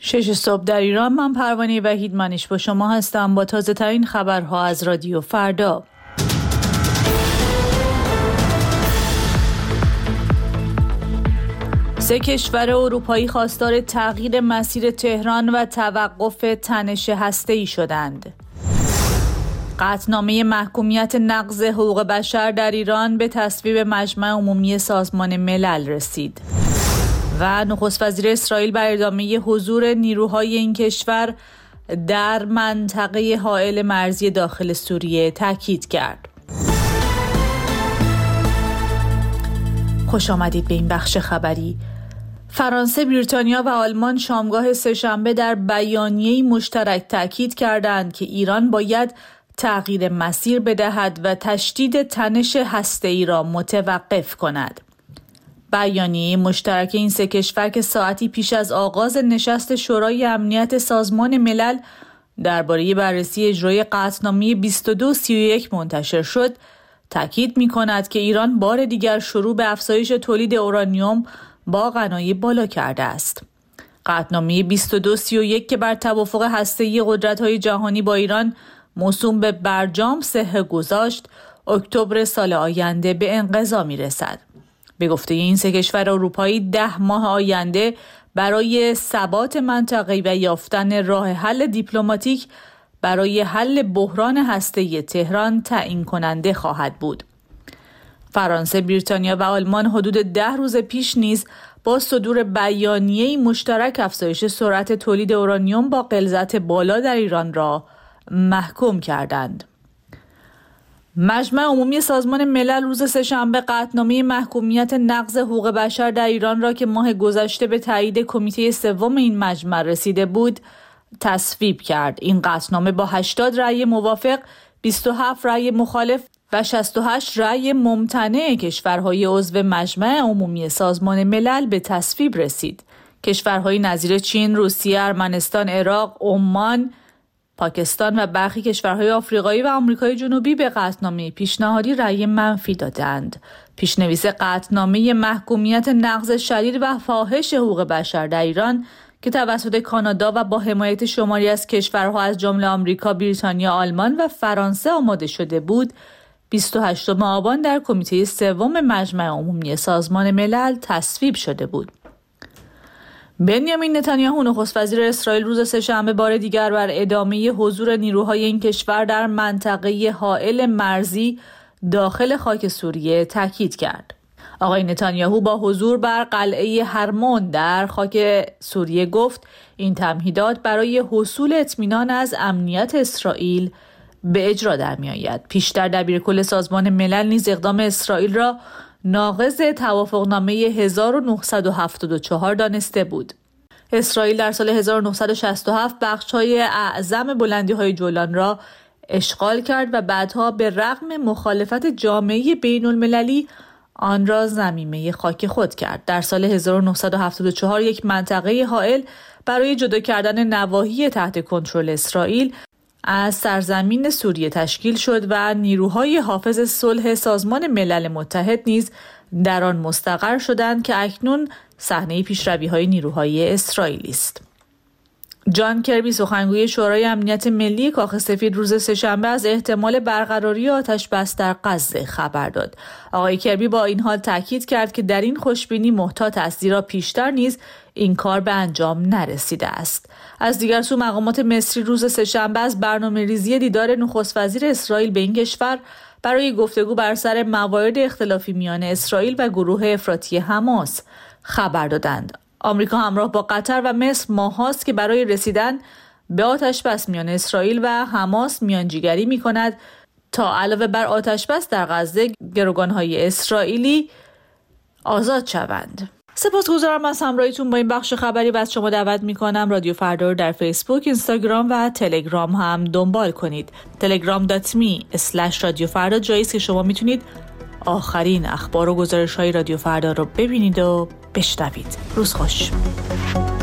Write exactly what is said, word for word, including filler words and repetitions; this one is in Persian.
شش صبح در ایران. من پروانه وحید منیش با شما هستم با تازه ترین خبرها از رادیو فردا. سه کشور اروپایی خواستار تغییر مسیر تهران و توقف تنش هسته‌ای شدند. قطعنامه محکومیت نقض حقوق بشر در ایران به تصویب مجمع عمومی سازمان ملل رسید. و نخست وزیر اسرائیل بر ادامه حضور نیروهای این کشور در منطقه حائل مرزی داخل سوریه تاکید کرد. خوش آمدید به این بخش خبری. فرانسه، بریتانیا و آلمان شامگاه سه‌شنبه در بیانیه‌ای مشترک تاکید کردند که ایران باید تغییر مسیر بدهد و تشدید تنش هسته‌ای را متوقف کند. بیانیه مشترک این سه کشور که ساعتی پیش از آغاز نشست شورای امنیت سازمان ملل درباره بررسی اجرای قطعنامه بیست و دو سی و یک منتشر شد، تاکید می‌کند که ایران بار دیگر شروع به افزایش تولید اورانیوم با غنای بالا کرده است. قطعنامه بیست و دو سی و یک که بر توافق هسته‌ای قدرت‌های جهانی با ایران موسوم به برجام صحه گذاشت، اکتبر سال آینده به انقضا می‌رسد. به گفته این سه کشور اروپایی ده ماه آینده برای ثبات منطقه‌ای و یافتن راه حل دیپلماتیک برای حل بحران هسته‌ای تهران تعیین کننده خواهد بود. فرانسه، بریتانیا و آلمان حدود ده روز پیش نیز با صدور بیانیه‌ای مشترک افزایش سرعت تولید اورانیوم با غلظت بالا در ایران را محکوم کردند. مجمع عمومی سازمان ملل روز سه‌شنبه قطعنامه محکومیت نقض حقوق بشر در ایران را که ماه گذشته به تایید کمیته سوم این مجمع رسیده بود تصویب کرد. این قطعنامه با هشتاد رأی موافق، بیست و هفت رأی مخالف و شصت و هشت رأی ممتنع کشورهای عضو مجمع عمومی سازمان ملل به تصویب رسید. کشورهای نظیر چین، روسیه، ارمنستان، عراق، عمان، پاکستان و برخی کشورهای آفریقایی و آمریکای جنوبی به قطعنامه پیشنهادی رأی منفی دادند. پیشنویس قطعنامه محکومیت نقض شدید و فاحش حقوق بشر در ایران که توسط کانادا و با حمایت شماری از کشورها از جمله آمریکا، بریتانیا، آلمان و فرانسه آماده شده بود، بیست و هشتم آبان در کمیته سوم مجمع عمومی سازمان ملل تصویب شده بود. بنیامین نتانیاهو نخست وزیر اسرائیل روز سه‌شنبه بار دیگر بر ادامه حضور نیروهای این کشور در منطقه حائل مرزی داخل خاک سوریه تاکید کرد. آقای نتانیاهو با حضور بر قلعه هرمون در خاک سوریه گفت این تمهیدات برای حصول اطمینان از امنیت اسرائیل به اجرا در می‌آید. پیشتر دبیرکل سازمان ملل نیز اقدام اسرائیل را ناقض توافقنامه هزار و نهصد و هفتاد و چهار دانسته بود. اسرائیل در سال هزار و نهصد و شصت و هفت بخش‌های اعظم بلندی‌های جولان را اشغال کرد و بعدها به رغم مخالفت جامعه بین‌المللی آن را ضمیمه خاک خود کرد. در سال هزار و نهصد و هفتاد و چهار یک منطقه حائل برای جدا کردن نواحی تحت کنترل اسرائیل از سرزمین سوریه تشکیل شد و نیروهای حافظ صلح سازمان ملل متحد نیز در آن مستقر شدند که اکنون صحنه پیشروی‌های نیروهای اسرائیلی است. جان کربی سخنگوی شورای امنیت ملی کاخ سفید روز سه‌شنبه از احتمال برقراری آتش بس در غزه خبر داد. آقای کربی با این حال تاکید کرد که در این خوشبینی محتاط است، زیرا پیشتر نیز این کار به انجام نرسیده است. از دیگر سو مقامات مصری روز سه‌شنبه از برنامه‌ریزی دیدار نخست وزیر اسرائیل به این کشور برای گفتگو بر سر موارد اختلافی میان اسرائیل و گروه افراطی حماس خبر دادند. آمریکا همراه با قطر و مصر ماهاست که برای رسیدن به آتش‌بس میان اسرائیل و حماس میانجیگری می‌کند تا علاوه بر آتش‌بس در غزه گروگان‌های اسرائیلی آزاد شوند. سپاسگزارم از همراهیتون با این بخش خبری و از شما دعوت می‌کنم رادیو فردا رو در فیسبوک، اینستاگرام و تلگرام هم دنبال کنید. تلگرام دات می اسلش رادیو فردا جایی است که شما میتونید آخرین اخبار و گزارش‌های رادیو فردا رو ببینید و بشنوید. روز خوش.